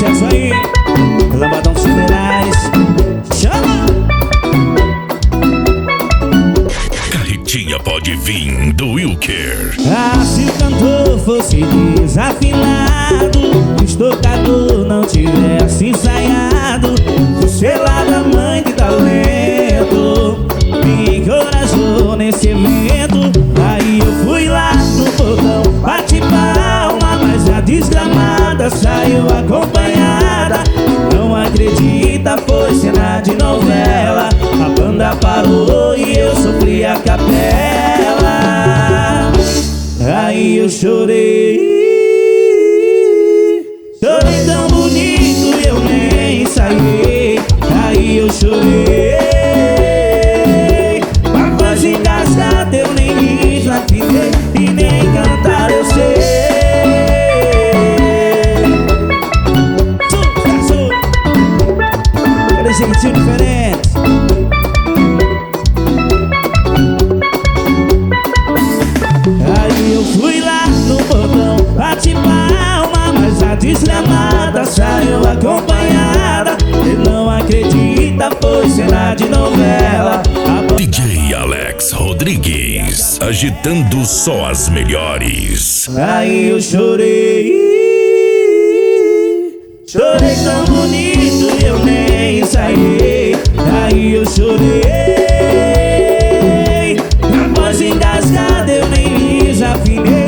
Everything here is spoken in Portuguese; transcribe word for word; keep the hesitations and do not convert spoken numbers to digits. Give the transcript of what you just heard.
sucesso aí, Lambadão dos Federais. Chama! Carretinha pode vir do Wilker. Ah, se o cantor fosse desafinado, o estocador não tivesse ensaiado, você lá da mãe de talento me encorajou nesse evento. Aí eu fui lá no portão, bati palma, mas a desgramada saiu acompanhada. Não acredita, foi cena de novela. A banda parou e eu sofri a capela. Aí eu chorei, chorei tão bonito eu nem ensaiei. Aí eu chorei, com a voz engasgada eu nem desafinei, e nem cantar eu sei. Sucesso! Aquele jeitinho diferente. Aí eu fui lá no portão, bati palma, mas a desgramada saiu acompanhada. Ele não acredita, foi cena de novela. A D J Alex Rodrigues, agitando só as melhores. Aí eu chorei, chorei tão bonito eu nem ensaiei. Aí eu chorei, com a voz engasgada eu nem desafinei.